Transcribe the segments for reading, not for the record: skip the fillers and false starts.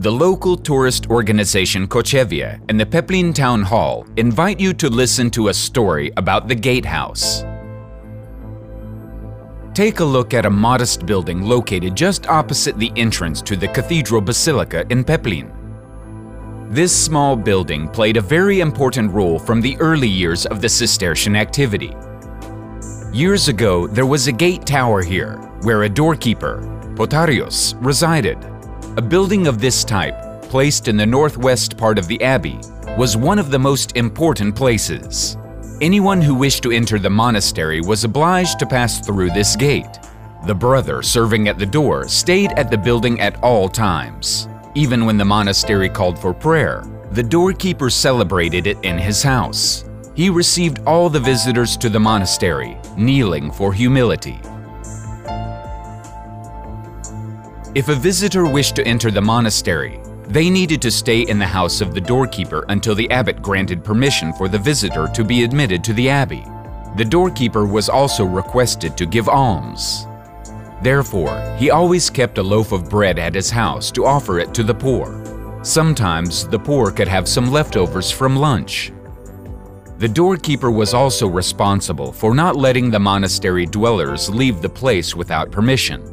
The local tourist organization Kochevia and the Peplin Town Hall invite you to listen to a story about the gatehouse. Take a look at a modest building located just opposite the entrance to the Cathedral Basilica in Peplin. This small building played a very important role from the early years of the Cistercian activity. Years ago, there was a gate tower here, where a doorkeeper, Potarius, resided. A building of this type, placed in the northwest part of the abbey, was one of the most important places. Anyone who wished to enter the monastery was obliged to pass through this gate. The brother serving at the door stayed at the building at all times. Even when the monastery called for prayer, the doorkeeper celebrated it in his house. He received all the visitors to the monastery, kneeling for humility. If a visitor wished to enter the monastery, they needed to stay in the house of the doorkeeper until the abbot granted permission for the visitor to be admitted to the abbey. The doorkeeper was also requested to give alms. Therefore, he always kept a loaf of bread at his house to offer it to the poor. Sometimes the poor could have some leftovers from lunch. The doorkeeper was also responsible for not letting the monastery dwellers leave the place without permission.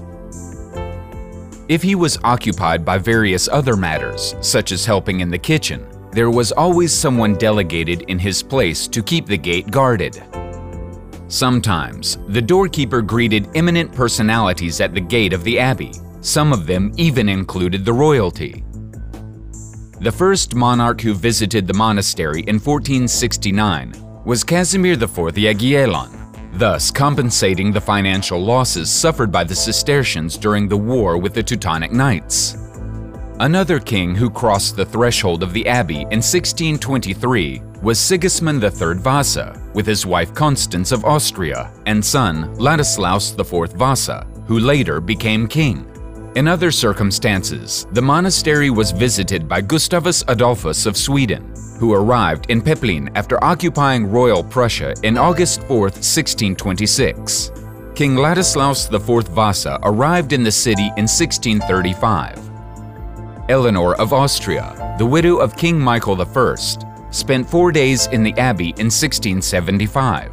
If he was occupied by various other matters, such as helping in the kitchen, there was always someone delegated in his place to keep the gate guarded. Sometimes, the doorkeeper greeted eminent personalities at the gate of the abbey. Some of them even included the royalty. The first monarch who visited the monastery in 1469 was Casimir IV Jagiellon, thus compensating the financial losses suffered by the Cistercians during the war with the Teutonic Knights. Another king who crossed the threshold of the abbey in 1623 was Sigismund III Vasa, with his wife Constance of Austria and son Ladislaus IV Vasa, who later became king. In other circumstances, the monastery was visited by Gustavus Adolphus of Sweden, who arrived in Peplin after occupying Royal Prussia in August 4, 1626. King Ladislaus IV Vasa arrived in the city in 1635. Eleanor of Austria, the widow of King Michael I, spent 4 days in the abbey in 1675.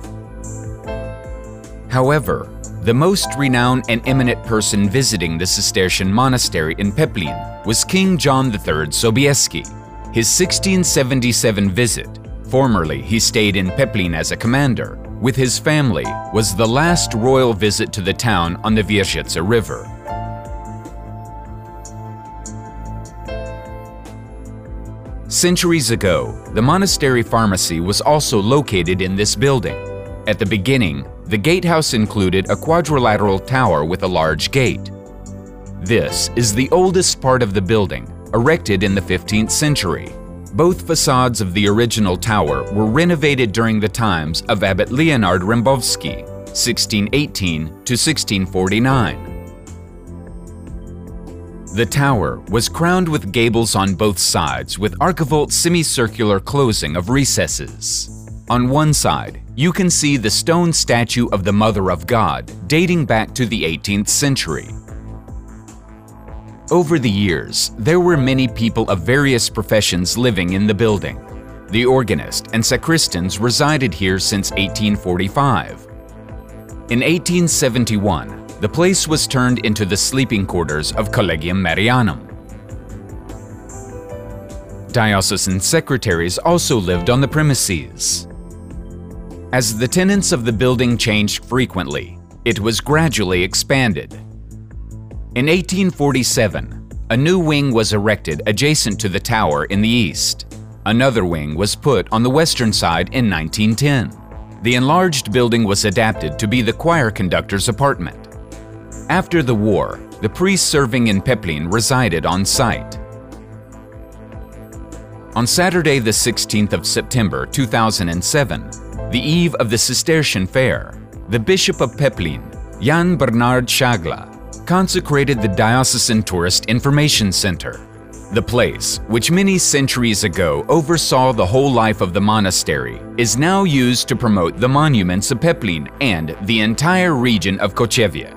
However, the most renowned and eminent person visiting the Cistercian monastery in Peplin was King John III Sobieski. His 1677 visit, formerly he stayed in Peplin as a commander, with his family, was the last royal visit to the town on the Wierzchica River. Centuries ago, the monastery pharmacy was also located in this building. At the beginning, the gatehouse included a quadrilateral tower with a large gate. This is the oldest part of the building, erected in the 15th century. Both facades of the original tower were renovated during the times of Abbot Leonard Rembowski, 1618 to 1649. The tower was crowned with gables on both sides with archivolt semicircular closing of recesses. On one side, you can see the stone statue of the Mother of God dating back to the 18th century. Over the years, there were many people of various professions living in the building. The organist and sacristans resided here since 1845. In 1871, the place was turned into the sleeping quarters of Collegium Marianum. Diocesan secretaries also lived on the premises. As the tenants of the building changed frequently, it was gradually expanded. In 1847, a new wing was erected adjacent to the tower in the east. Another wing was put on the western side in 1910. The enlarged building was adapted to be the choir conductor's apartment. After the war, the priests serving in Peplin resided on site. On Saturday, the 16th of September 2007, the eve of the Cistercian Fair, the Bishop of Peplin, Jan Bernard Schagla, consecrated the Diocesan Tourist Information Center. The place, which many centuries ago oversaw the whole life of the monastery, is now used to promote the monuments of Peplin and the entire region of Kochevia.